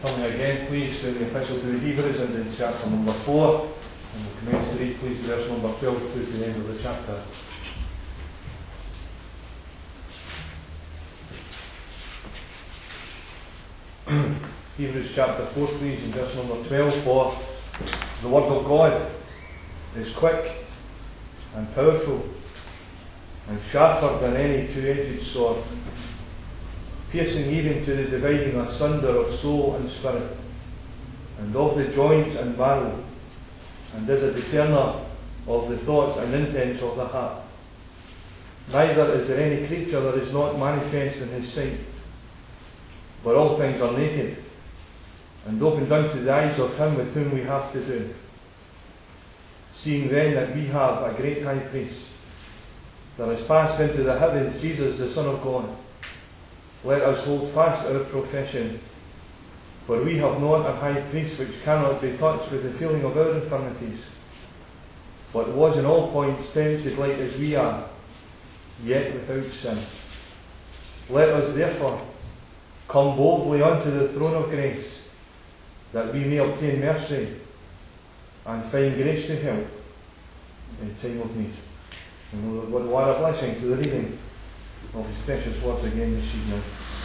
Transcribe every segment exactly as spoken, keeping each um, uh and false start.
Turning again, please, to the Epistle to the Hebrews and in chapter number four. And we'll commence to read, please, verse number twelve through to the end of the chapter. Hebrews chapter four, please, and verse number twelve. For the Word of God is quick and powerful and sharper than any two-edged sword, piercing even to the dividing asunder of soul and spirit, and of the joints and marrow, and is a discerner of the thoughts and intents of the heart. Neither is there any creature that is not manifest in his sight, but all things are naked, and opened unto the eyes of him with whom we have to do. Seeing then that we have a great high priest, that has passed into the heavens, Jesus the Son of God, let us hold fast our profession. For we have not a high priest which cannot be touched with the feeling of our infirmities, but was in all points tempted like as we are, yet without sin. Let us therefore come boldly unto the throne of grace, that we may obtain mercy and find grace to help in time of need. And Lord, what a blessing to the reading of His precious words again this evening.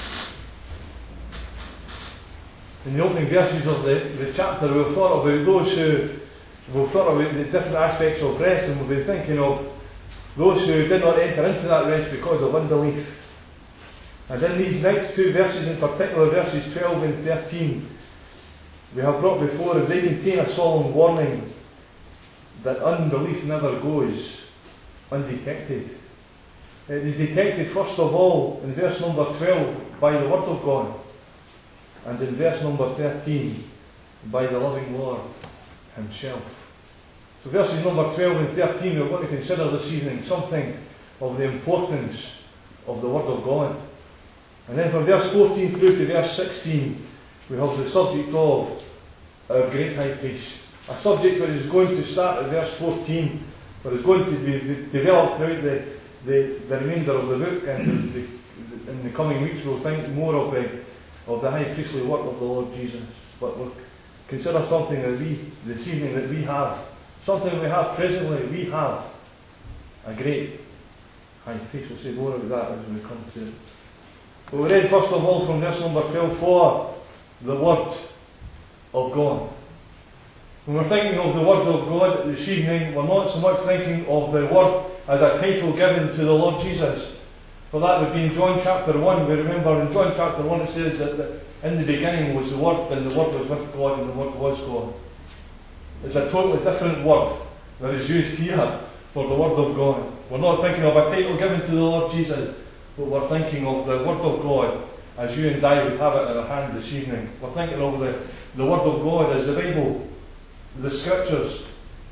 In the opening verses of the, the chapter, we've thought about those who, we've thought about the different aspects of rest, and we've been thinking of those who did not enter into that rest because of unbelief. And in these next two verses, in particular verses twelve and thirteen, we have brought before us, they contain a solemn warning that unbelief never goes undetected. It is detected first of all in verse number twelve by the Word of God, and in verse number thirteen by the loving Lord Himself. So verses number twelve and thirteen we're going to consider this evening something of the importance of the Word of God. And then from verse fourteen through to verse sixteen we have the subject of our great high priest. A subject that is going to start at verse fourteen, but is going to be developed throughout the, the, the remainder of the book, and the, the, in the coming weeks we'll think more of the, of the high priestly work of the Lord Jesus. But we'll consider something that we, this evening, that we have, something we have presently, we have a great high priest. We'll say more about that as we come to it. But we read first of all from verse number twelve, for the Word of God. When we're thinking of the Word of God this evening, we're not so much thinking of the Word as a title given to the Lord Jesus. For that would be in John chapter one. We remember in John chapter one it says that the, in the beginning was the Word, and the Word was with God, and the Word was God. It's a totally different word that is used here for the Word of God. We're not thinking of a title given to the Lord Jesus, but we're thinking of the Word of God as you and I would have it in our hand this evening. We're thinking of the, the Word of God as the Bible, the Scriptures.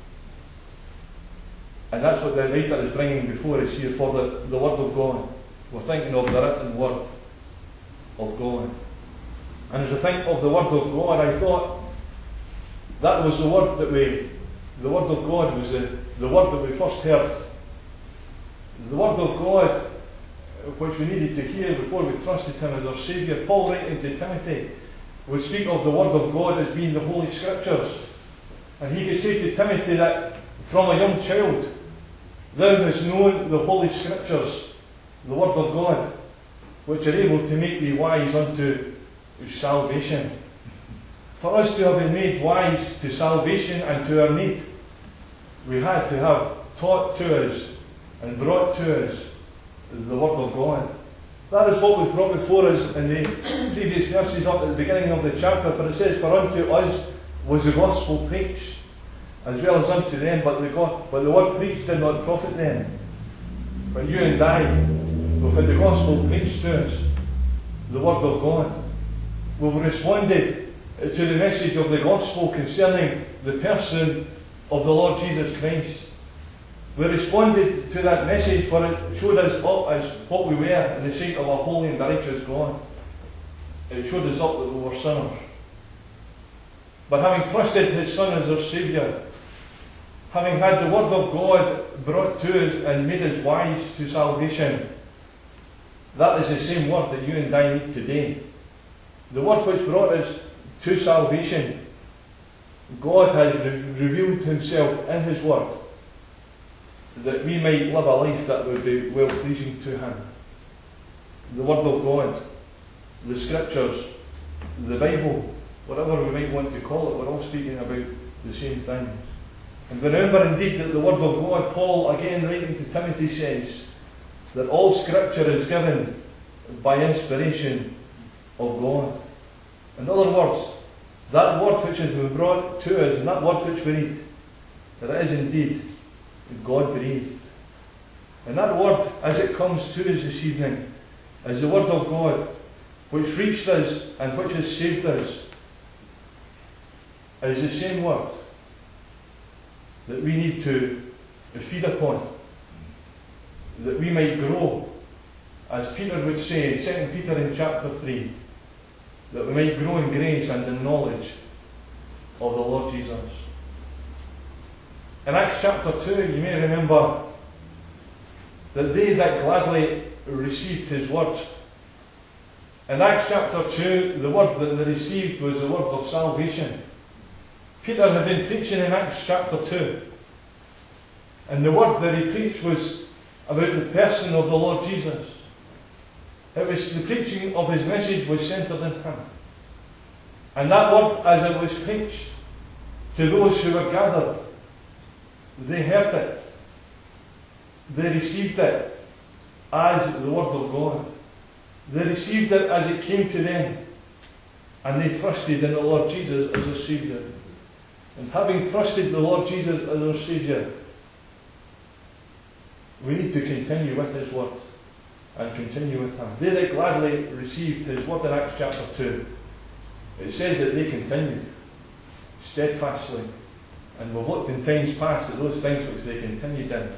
And that's what the writer is bringing before us here, for the, the Word of God. We're thinking of the written Word of God. And as I think of the Word of God, I thought that was the Word that we, the Word of God was the, the Word that we first heard. The Word of God which we needed to hear before we trusted Him as our Saviour. Paul, writing to Timothy, would speak of the Word of God as being the Holy Scriptures. And he could say to Timothy that from a young child, thou hast known the Holy Scriptures, the Word of God, which are able to make thee wise unto salvation. For us to have been made wise to salvation and to our need, we had to have taught to us and brought to us the Word of God. That is what was brought before us in the previous verses up at the beginning of the chapter. For it says, for unto us was the gospel preached, as well as unto them, but the God, but the word preached did not profit them. But you and I, we've had the gospel preached to us, the Word of God. We've responded to the message of the gospel concerning the person of the Lord Jesus Christ. We responded to that message, for it showed us up as what we were in the sight of a holy and righteous God. It showed us up that we were sinners. But having trusted His Son as our Saviour, having had the Word of God brought to us and made us wise to salvation, that is the same Word that you and I need today. The Word which brought us to salvation, God has re- revealed himself in his word, that we might live a life that would be well pleasing to him. The word of God, the scriptures, the Bible, whatever we might want to call it, we're all speaking about the same thing. And remember indeed that the word of God, Paul again writing to Timothy says that all scripture is given by inspiration of God. In other words, that word which has been brought to us, and that word which we read, that it is indeed God breathed. And that word, as it comes to us this evening, is the word of God, which reached us and which has saved us, is the same word that we need to feed upon, that we might grow, as Peter would say in Second Peter in chapter three, that we might grow in grace and in knowledge of the Lord Jesus. In Acts chapter two, you may remember that they that gladly received his word. In Acts chapter two, the word that they received was the word of salvation. Peter had been preaching in Acts chapter two, and the word that he preached was about the person of the Lord Jesus. It was the preaching of his message was centred in him. And that word, as it was preached to those who were gathered, they heard it. They received it as the word of God. They received it as it came to them. And they trusted in the Lord Jesus as their Saviour. And having trusted the Lord Jesus as our Saviour, we need to continue with his word and continue with him. They that gladly received his word in Acts chapter two, it says that they continued steadfastly. And we've looked in times past at those things which they continued in.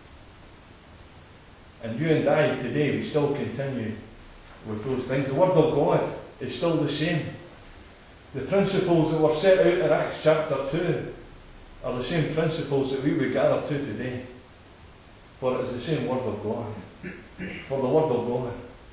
And you and I today, we still continue with those things. The word of God is still the same. The principles that were set out in Acts chapter two are the same principles that we would gather to today. For it is the same word of God. For the word of God.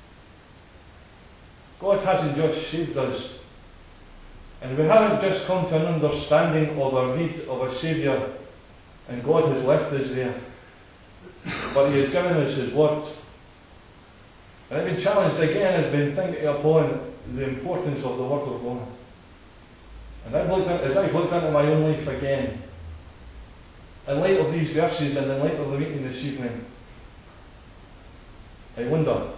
God hasn't just saved us, and we haven't just come to an understanding of our need of a Saviour, and God has left us there. But he has given us his word. And I've been challenged again, has been thinking upon the importance of the word of God. And I've looked at, as I've looked into my own life again, in light of these verses and in light of the meeting this evening, I wonder,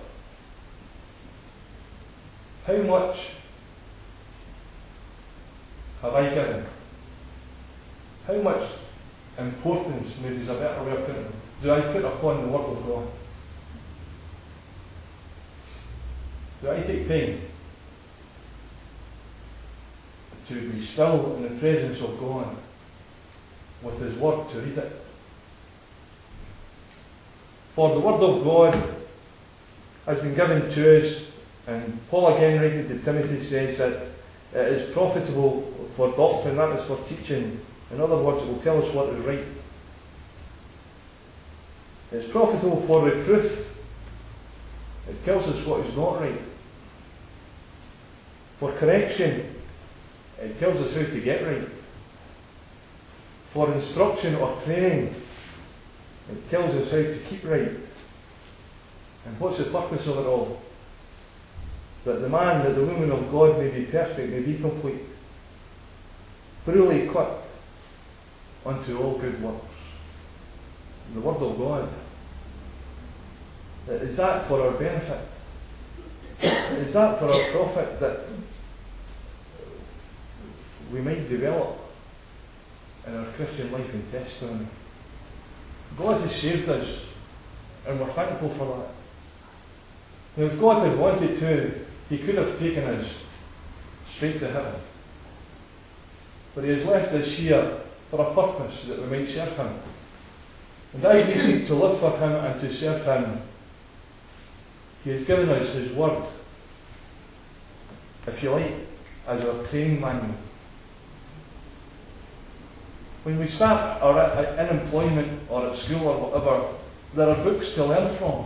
how much have I given? How much importance, maybe is a better way of putting it, do I put upon the word of God? Do I take time to be still in the presence of God with his word, to read it? For the word of God has been given to us, and Paul again writing to Timothy says that it is profitable for doctrine, that is for teaching. In other words, it will tell us what is right. It's profitable for reproof. It tells us what is not right. For correction, it tells us how to get right. For instruction or training, it tells us how to keep right. And what's the purpose of it all? That the man, that the woman of God may be perfect, may be complete, thoroughly equipped unto all good works. The word of God. Is that for our benefit? Is that for our profit, that we might develop in our Christian life and testimony? God has saved us, and we're thankful for that. Now, if God had wanted to, he could have taken us straight to heaven. But he has left us here for a purpose, that we might serve him. And as we seek to live for him and to serve him, he has given us his word, if you like, as our training manual. When we start or at, in employment or at school or whatever, there are books to learn from.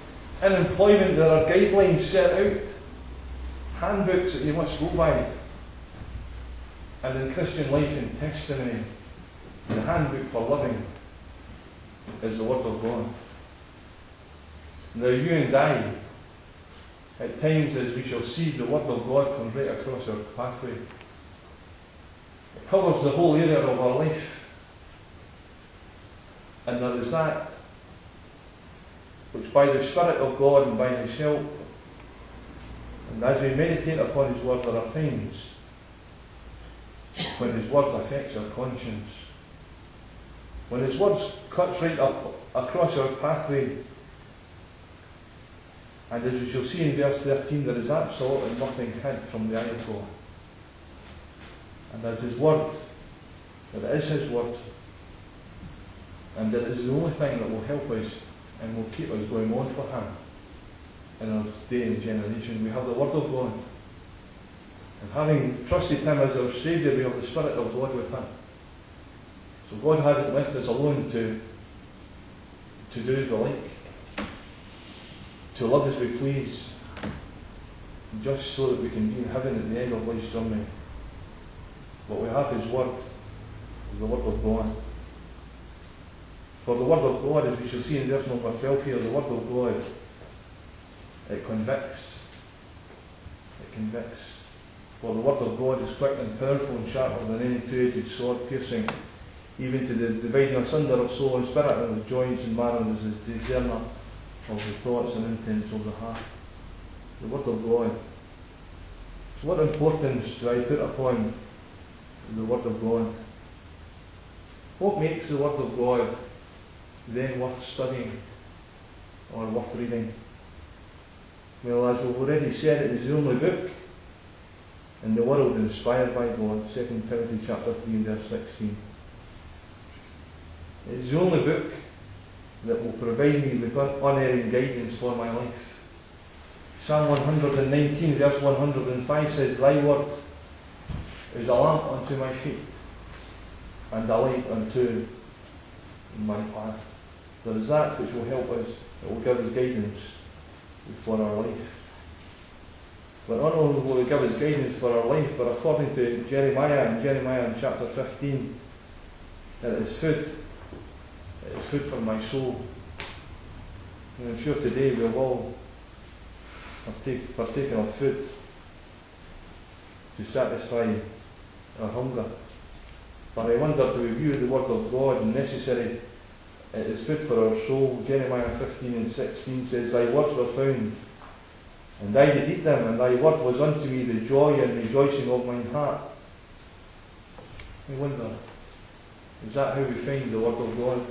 In employment there are guidelines set out, handbooks that you must go by. And in Christian life and testimony, the handbook for living is the Word of God. Now you and I, at times as we shall see, the Word of God comes right across our pathway. It covers the whole area of our life. And there is that which by the Spirit of God and by His help, and as we meditate upon His Word, there are times when His Word affects our conscience. When His Word cuts right up across our pathway, and as we shall see in verse thirteen, there is absolutely nothing hid from the eye of God. And as His Word, that it is His Word, and that it is the only thing that will help us and will keep us going on for Him in our day and generation. We have the Word of God. And having trusted Him as our Saviour, we have the Spirit of God with Him. So God hasn't left us alone to, to do as we like, to live as we please, just so that we can be in heaven at the end of life's journey. But we have His Word, the Word of God. For the Word of God, as we shall see in verse number twelve here, the Word of God, it convicts. It convicts. For the Word of God is quick and powerful and sharper than any two-edged sword, piercing even to the dividing asunder of soul and spirit, and of joints and marrow, as a discerner of the thoughts and intents of the heart. The Word of God. So what importance do I put upon the Word of God? What makes the Word of God then worth studying or worth reading? Well, as we've already said, it is the only book in the world inspired by God, Second Timothy chapter three and verse sixteen. It is the only book that will provide me with unerring guidance for my life. Psalm one nineteen verse one hundred five says, Thy Word is a lamp unto my feet and a light unto my path. There is that which will help us, it will give us guidance for our life. But not only will it give us guidance for our life, but according to Jeremiah, in Jeremiah in chapter fifteen, that it is food. It is food for my soul. And I'm sure today we have all have take, partaken of food to satisfy our hunger. But I wonder, do we view the Word of God necessary? It is food for our soul. Jeremiah fifteen and sixteen says, Thy words were found, and I did eat them, and Thy word was unto me the joy and rejoicing of mine heart. I wonder, is that how we find the Word of God?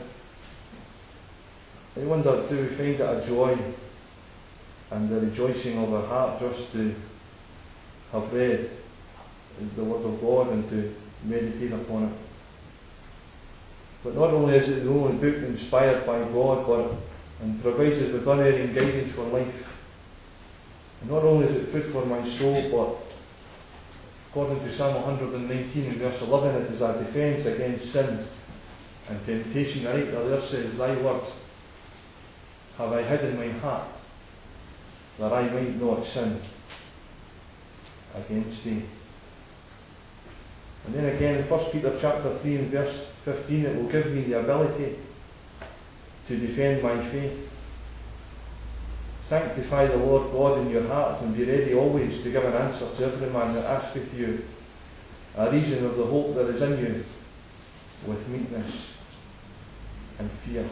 I wonder, do we find it a joy and the rejoicing of our heart just to have read the Word of God and to meditate upon it? But not only is it the only book inspired by God, but and provides us with unerring guidance for life. And not only is it food for my soul, but according to Psalm one nineteen and verse eleven, it is a defence against sin and temptation. Right there says, Thy word have I hid in my heart, that I might not sin against thee. And then again in First Peter chapter three and verse fifteen, it will give me the ability to defend my faith. Sanctify the Lord God in your hearts, and be ready always to give an answer to every man that asketh you a reason of the hope that is in you, with meekness and fear.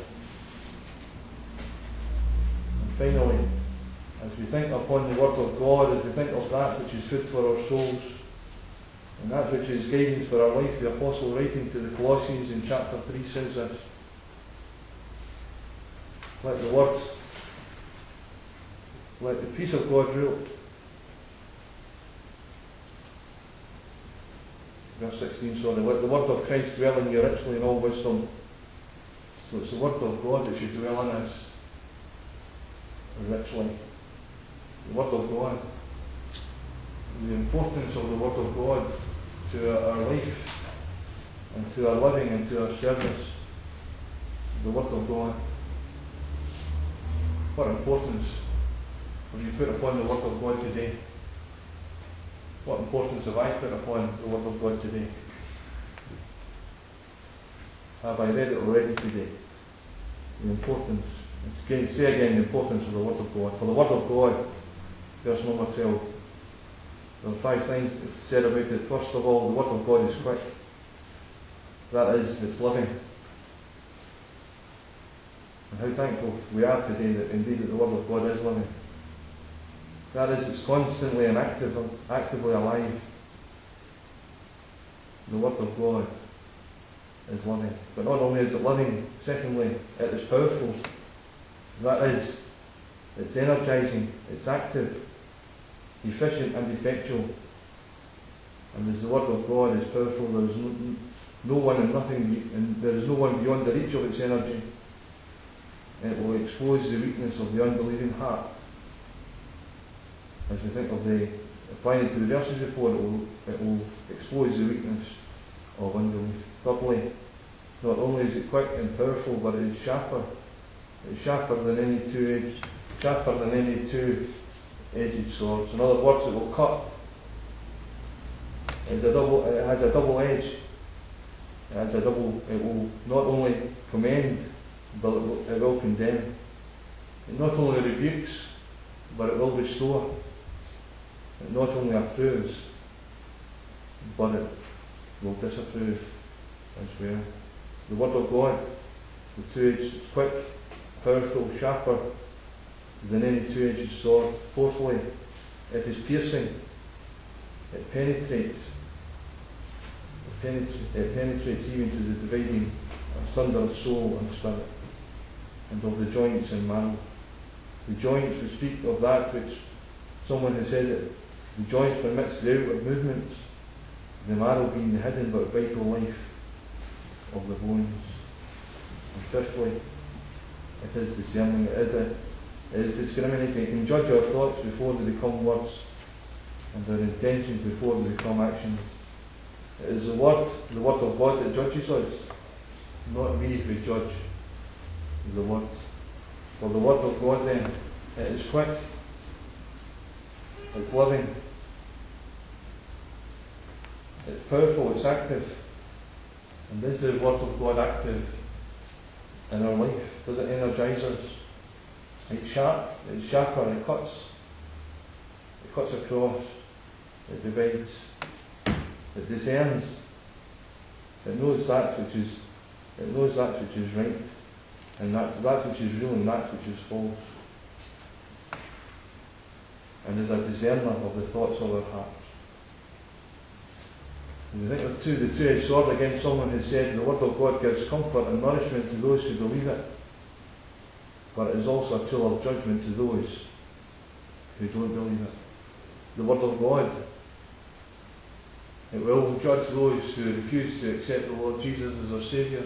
And finally, as we think upon the Word of God, as we think of that which is food for our souls, and that which is guidance for our life, the Apostle writing to the Colossians in chapter three says this: Let the Word, let the peace of God rule. Verse sixteen, sorry. Let the Word of Christ dwell in you richly in all wisdom. So it's the Word of God that should dwell in us richly. The Word of God. The importance of the Word of God to our life and to our living and to our service. The Word of God. What importance have you put upon the Word of God today? What importance have I put upon the Word of God today? Have I read it already today? The importance. Again, say again the importance of the Word of God. For the Word of God, verse number twelve. There are five things said about it. First of all, the Word of God is quick. That is, it's living. And how thankful we are today that indeed that the Word of God is living. That is, it's constantly and active, actively alive. The Word of God is living. But not only is it living, secondly, it is powerful. That is, it's energizing, it's active, efficient and effectual. And as the Word of God is powerful, there is no, no one and nothing, and there is no one beyond the reach of its energy. It will expose the weakness of the unbelieving heart. As we think of the applying it to the verses before, it will, it will expose the weakness of unbelief. Thirdly, not only is it quick and powerful, but it is sharper. It's sharper than any two-edged, sharper than any two-edged swords. In other words, it will cut. It's a double. It has a double edge. It has a double. It will not only commend, but it will, it will condemn. It not only rebukes, but it will restore. It not only approves, but it will disapprove as well. The Word of God, the two-edged, quick, powerful, sharper than any two-edged sword. Fourthly, it is piercing. It penetrates. It, penetra- it penetrates even to the dividing asunder of soul and spirit, and of the joints and marrow. The joints, we speak of that which someone has said it. The joints permits the outward movements, the marrow being the hidden but vital life of the bones. And fifthly, it is discerning. It is, a, it is discriminating. It can judge our thoughts before they become words, and our intentions before they become actions. It is the word, the word of God that judges us, not we who judge the word. For the Word of God then, it is quick, it's living, it's powerful, it's active. And is the Word of God active in our life? Does it energize us? It's sharp, it's sharper, it cuts. It cuts across, it divides, it discerns, it knows that which is it knows that which is right, and that, that which is real and that which is false. And is a discerner of the thoughts of our hearts. And we think of two, the two-edged sword, again someone has said the Word of God gives comfort and nourishment to those who believe it, but it is also a tool of judgment to those who don't believe it. The Word of God, it will judge those who refuse to accept the Lord Jesus as their Saviour.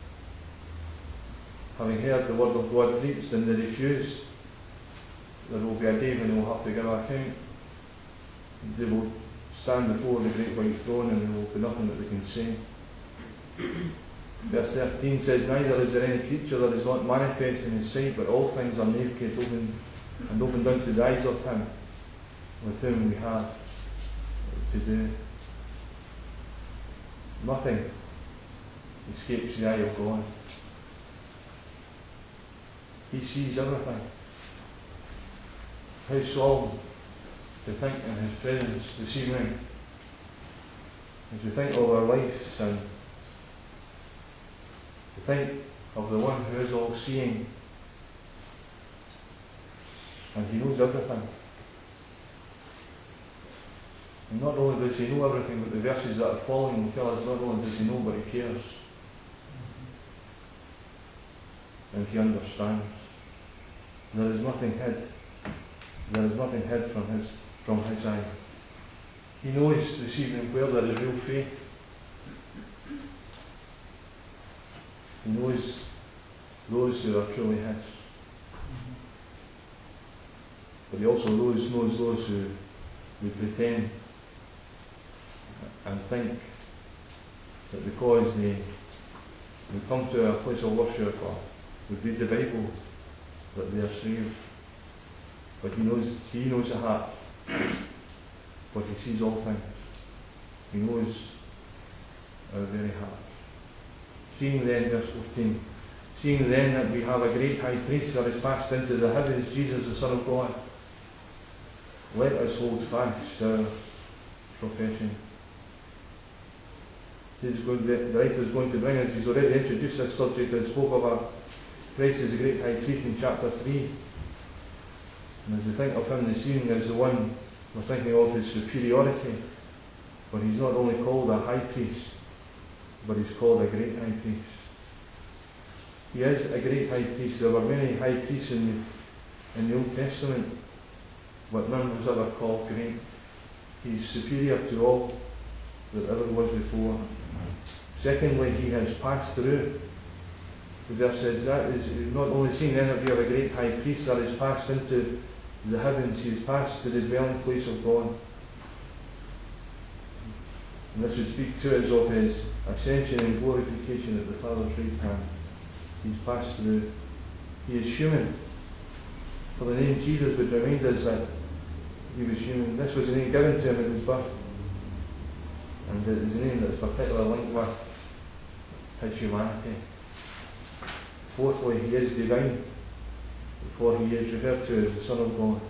Having heard the Word of God preached and they refuse, there will be a day when they will have to give account. They will stand before the great white throne and there will be nothing that they can say. Verse thirteen says, neither is there any creature that is not manifest in his sight, but all things are naked open, and opened unto the eyes of him with whom we have to do. Nothing escapes the eye of God. He sees everything. How solemn to think in His presence this evening, as we think of our lives and to think of the one who is all seeing, and He knows everything. And not only does He know everything, but the verses that are following will tell us not only does He know, but He cares. And He understands. There is nothing hid. There is nothing hid from His from His eye. He knows this evening where there is real faith. He knows those who are truly His. But He also knows, knows those who, who pretend and think that because they, they come to a place of worship or would read the Bible, that they are saved. But He knows, He knows the heart. but he sees all things. He knows our very heart. Seeing then, verse fourteen, seeing then that we have a great high priest that is passed into the heavens, Jesus the Son of God, let us hold fast our profession. He's going to, the writer is going to bring us, he's already introduced this subject and spoke of our Christ as a great high priest in chapter three. And as we think of him this evening as the one we're thinking of his superiority, but he's not only called a high priest, but he's called a great high priest. He is a great high priest. There were many high priests in the, in the Old Testament, but none was ever called great. He's superior to all that ever was before. Secondly, he has passed through. The verse says that is not only seen then that we have a great high priest that is passed into the heavens, he has passed to the dwelling place of God. And this would speak to us of his ascension and glorification at the Father's right hand. He's passed through. He is human. For the name Jesus would remind us that he was human. This was the name given to him at his birth. And it is a name that is particularly linked with his humanity. Fourthly, he is divine, for he is referred to as the Son of God.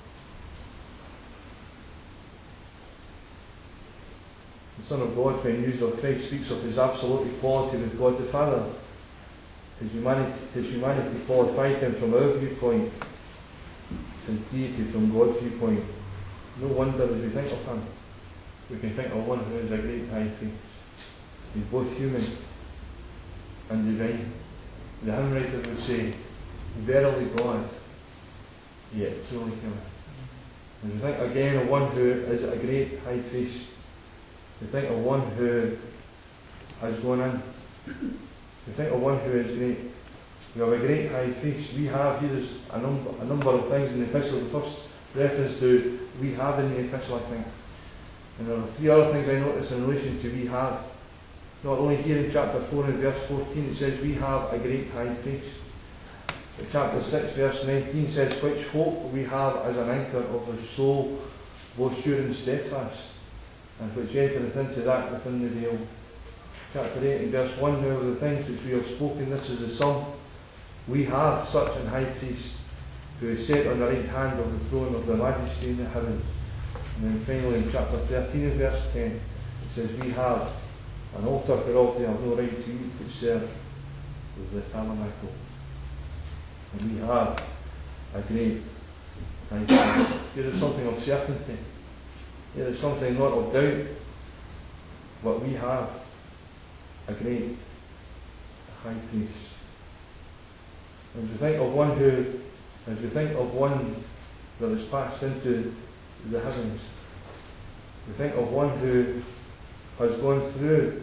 The Son of God, when used of Christ, speaks of his absolute equality with God the Father. His humanity, his humanity qualified him from our viewpoint, his deity from God's viewpoint. No wonder as we think of him, we can think of one who is a great high priest. He's both human and divine. The hymn writer would say, verily God, yet truly human. And we think again of one who is a great high priest. We think of one who has gone in. We think of one who is great. We have a great high priest. We have, here is a number, a number of things in the epistle. The first reference to we have in the epistle, I think. And there are three other things I notice in relation to we have. Not only here in chapter four and verse fourteen it says we have a great high priest. But chapter six verse nineteen says which hope we have as an anchor of the soul, both sure and steadfast, and which entereth into that within the veil. Chapter eight and verse one, now of the things which we have spoken, this is the sum. We have such an high priest who is set on the right hand of the throne of the majesty in the heavens. And then finally in chapter thirteen and verse ten it says we have an altar whereof they have no right to eat but serve with the tabernacle. And we have a great high priest. Here is something of certainty. Here is something not of doubt. But we have a great high priest. As we think of one who, as we think of one that is passed into the heavens, we think of one who has gone through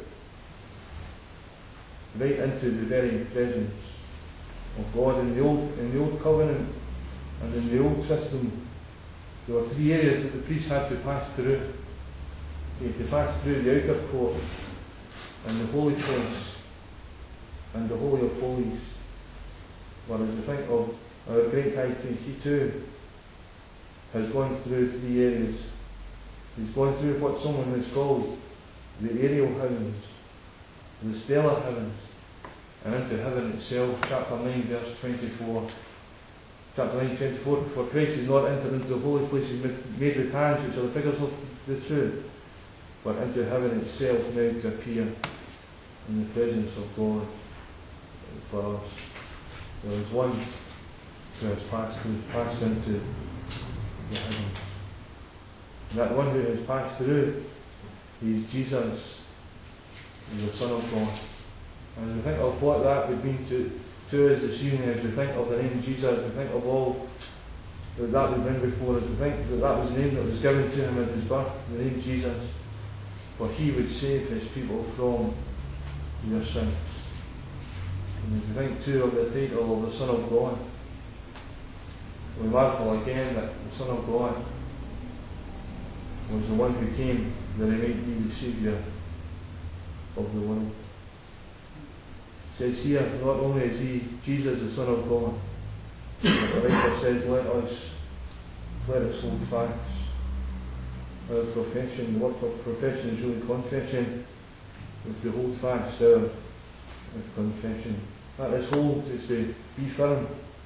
right into the very presence of God. In the old in the old covenant and in the old system, there were three areas that the priests had to pass through. They had to pass through the outer court and the holy place and the Holy of Holies. Whereas we think of our great high priest, he too has gone through three areas. He's gone through what someone has called the aerial heavens, the stellar heavens, and into heaven itself. Chapter nine verse twenty-four. Chapter nine twenty-four, for Christ is not entered into the holy places made with hands, which are the figures of the truth, but into heaven itself now to appear in the presence of God for us. There is one who has passed, who has passed into the heavens. And that one who has passed through, he is Jesus, the Son of God. And as we think of what that would mean to, to us this evening, as we think of the name Jesus, we think of all that that would bring before us, we think that that was the name that was given to him at his birth, the name Jesus, for he would save his people from their sins. And as we think too of the title of the Son of God, we marvel again that the Son of God was the one who came that he might be the Saviour of the world. It says here, not only is he Jesus the Son of God, but the writer says, let us let us hold fast our profession. The word for profession is really confession. With the hold fast our with confession. That is hold, is to be firm.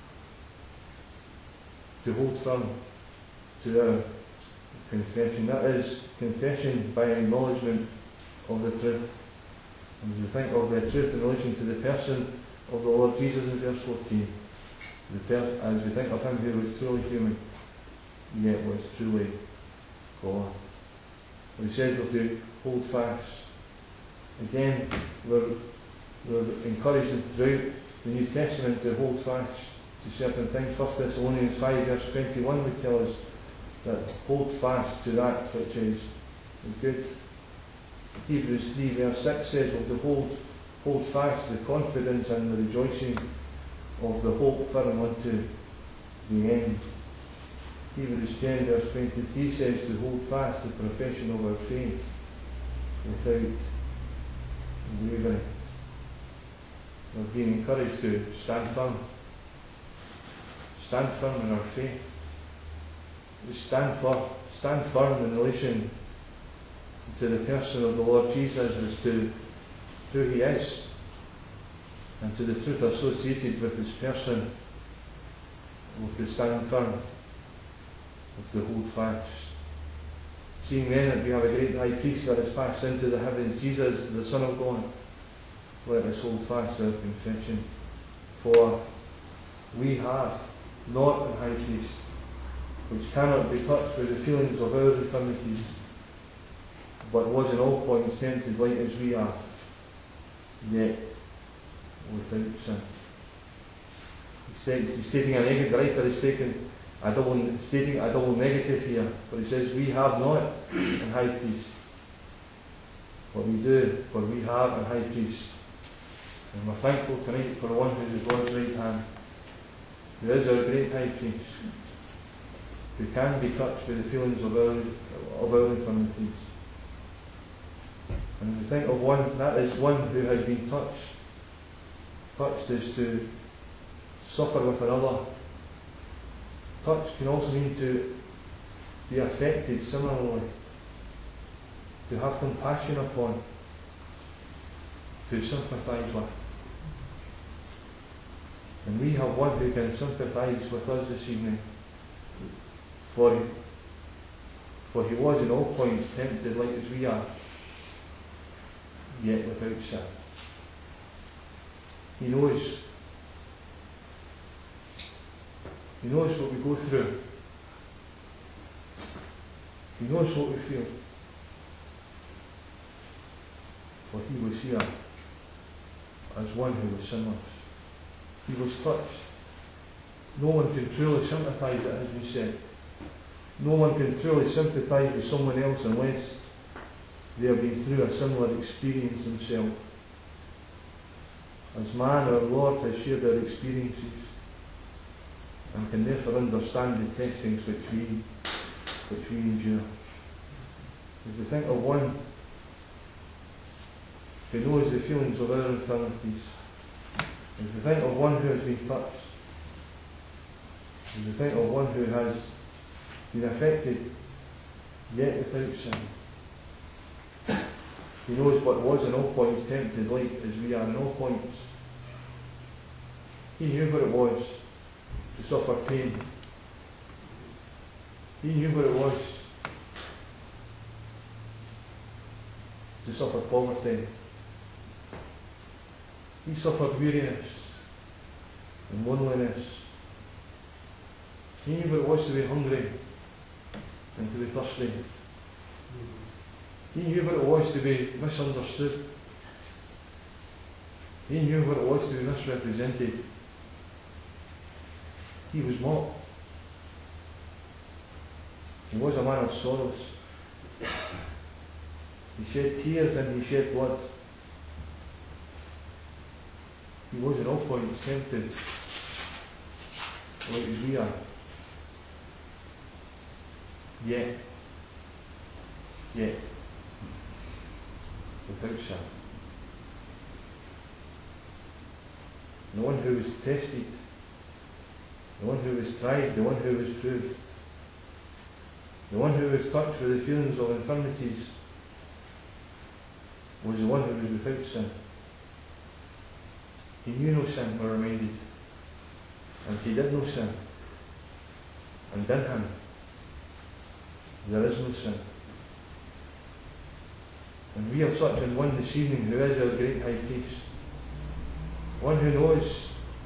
To hold firm to our confession. That is confession by acknowledgement of the truth. And as we think of the truth in relation to the person of the Lord Jesus in verse fourteen, the per- as we think of him who was truly human, yet was truly God. We said we're to hold fast. Again, we're, we're encouraged throughout the New Testament to hold fast to certain things. First Thessalonians five verse twenty-one would tell us that hold fast to that which is, is good. Hebrews three verse six says of the hold, hold fast the confidence and the rejoicing of the hope firm unto the end. Hebrews ten verse twenty-three says to hold fast the profession of our faith without wavering. We're being encouraged to stand firm. Stand firm in our faith. We stand for stand firm in relation to the person of the Lord Jesus as to who he is and to the truth associated with his person, with the stand firm, with the hold fast. Seeing then that we have a great high priest that has passed into the heavens, Jesus, the Son of God, let us hold fast our confession. For we have not a high priest which cannot be touched with the feelings of our infirmities, but was in all points tempted like as we are, yet without sin. He's, saying, he's stating a negative, the writer is stating a double, stating a double negative here, but he says we have not an high priest, but we do, for we have a high priest. And we're thankful tonight for the one who is God's right hand, who is our great high priest, who can be touched with the feelings of our, of our infirmities. And we think of one, that is one who has been touched. Touched is to suffer with another. Touch can also mean to be affected similarly, to have compassion upon, to sympathise with. And we have one who can sympathise with us this evening. For, for he was in all points tempted like as we are, yet without sin. He knows. He knows what we go through. He knows what we feel. For he was here as one who was sinless. He was touched. No one can truly sympathise, it has been said. No one can truly sympathise with someone else unless they have been through a similar experience themselves. As man, our Lord has shared our experiences and can therefore understand the testings which we, which we endure. As we think of one who knows the feelings of our infirmities, as we think of one who has been touched, as we think of one who has been affected yet without sin, he knows what was in all points tempted like as we are in all points. He knew what it was to suffer pain. He knew what it was to suffer poverty. He suffered weariness and loneliness. He knew what it was to be hungry and to be thirsty. He knew what it was to be misunderstood. He knew what it was to be misrepresented. He was mocked. He was a man of sorrows. He shed tears and he shed blood. He was in all points tempted like as we are. Yet, yet, without sin. The one who was tested, the one who was tried, the one who was proved, The one who was touched with the feelings of infirmities was the one who was without sin. He knew no sin, we're reminded. And he did no sin. And in him, there is no sin. And we have such an one this evening who is our great high priest. One who knows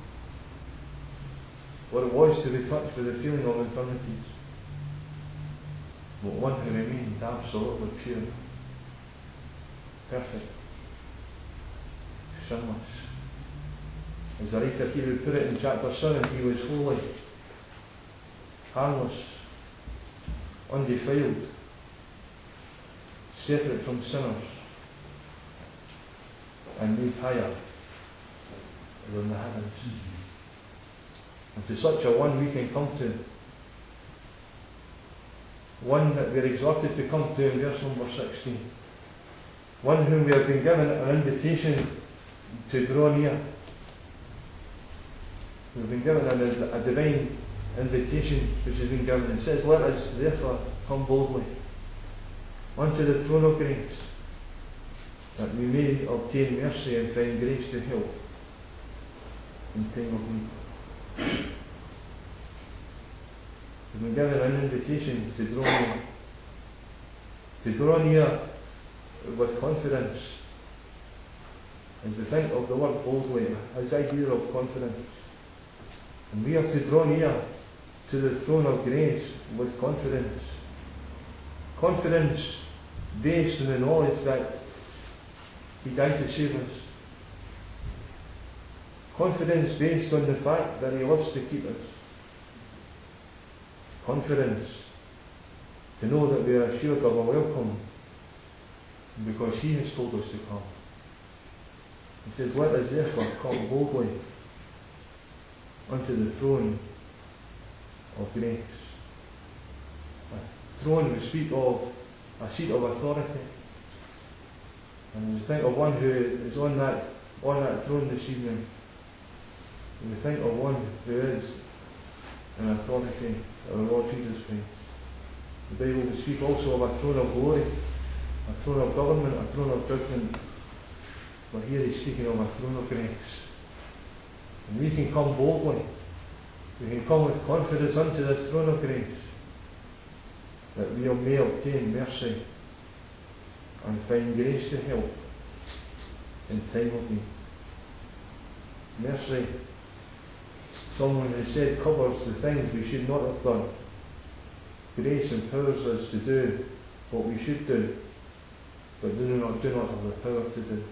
what it was to be touched with the feeling of infirmities. But one who remained absolutely pure, perfect, sinless. As the writer here would put it in chapter seven, he was holy, harmless, undefiled, separate from sinners, and made higher than the heavens. And to such a one we can come to, one that we are exhorted to come to in verse number sixteen, one whom we have been given an invitation to draw near. We've been given a, a divine invitation which has been given. It says, let us therefore come boldly unto the throne of grace, that we may obtain mercy and find grace to help in time of need. We've been given an invitation to draw near, to draw near with confidence. As we think of the word boldly, as idea of confidence. And we have to draw near to the throne of grace with confidence. Confidence based on the knowledge that He died to save us. Confidence based on the fact that He loves to keep us. Confidence to know that we are assured of a welcome because He has told us to come. He says, let us therefore come boldly unto the throne of grace. A throne, we speak of a seat of authority. And we think of one who is on that, on that throne this evening. And we think of one who is in authority, our Lord Jesus Christ. The Bible will speak also of a throne of glory, a throne of government, a throne of judgment. But here he's speaking of a throne of grace. And we can come boldly, we can come with confidence unto this throne of grace, that we may obtain mercy and find grace to help in time of need. Mercy, someone has said, covers the things we should not have done. Grace empowers us to do what we should do, but do not, do not have the power to do.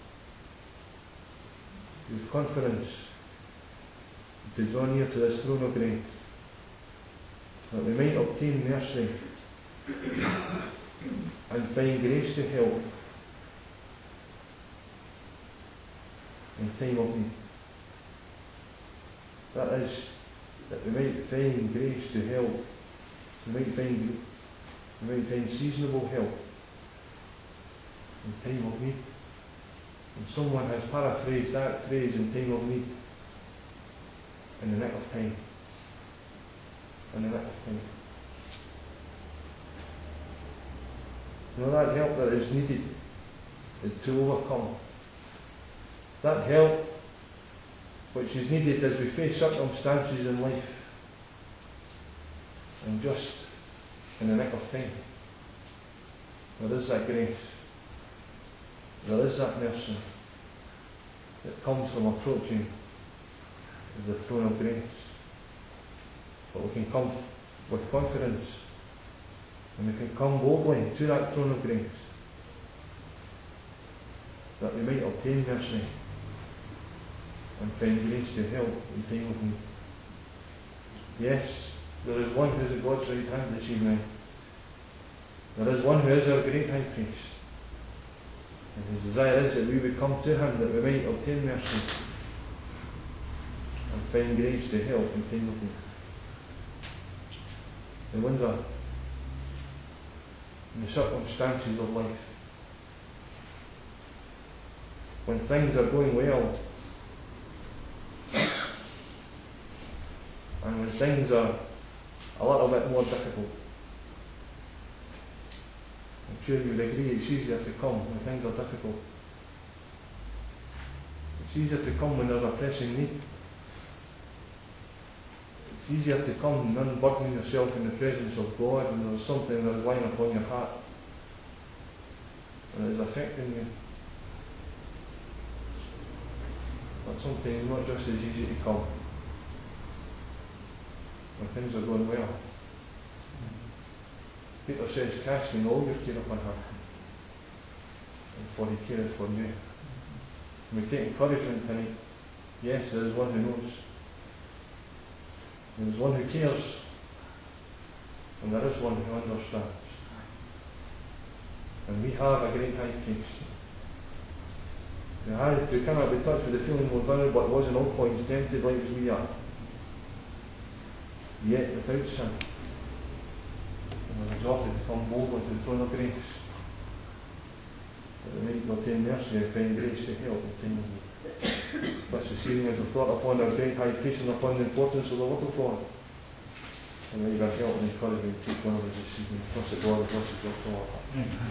With confidence to draw near to this throne of grace, that we might obtain mercy and find grace to help in time of need. That is, that we might find grace to help, we might find, we might find seasonable help in time of need. And someone has paraphrased that phrase, in time of need, in the nick of time. In the nick of time. You know, that help that is needed is to overcome. That help which is needed as we face circumstances in life, and just in the nick of time. There is that grace. There is that mercy that comes from approaching the throne of grace. But we can come with confidence, and we can come boldly to that throne of grace, that we might obtain mercy and find grace to help in time of need. Yes, there is one who is at God's right hand this evening. There is one who is our great high priest. And his desire is that we would come to him, that we might obtain mercy and find grace to help in time of need. I wonder, in the circumstances of life, when things are going well, and when things are a little bit more difficult, I'm sure you'll agree it's easier to come when things are difficult. It's easier to come when there's a pressing need. It's easier to come and unburden yourself in the presence of God when there's something that is lying upon your heart and it is affecting you. But sometimes it's not just as easy to come when things are going well. Peter says, casting all your care upon him, for he careth for you. And we take encouragement tonight. Yes, there is one who knows. There is one who cares. And there is one who understands. And we have a great high priest. We, had, we cannot be touched with the feeling of vulnerable, but was in all points tempted like as we are, yet without sin. And was exalted to come boldly to the throne of grace, that we might obtain mercy and find grace to help in time of need. Such a season as we thought upon our great high priest and upon the importance of the work of God. And may God help and encourage me to keep one of us this evening. Trust that God blesses us all.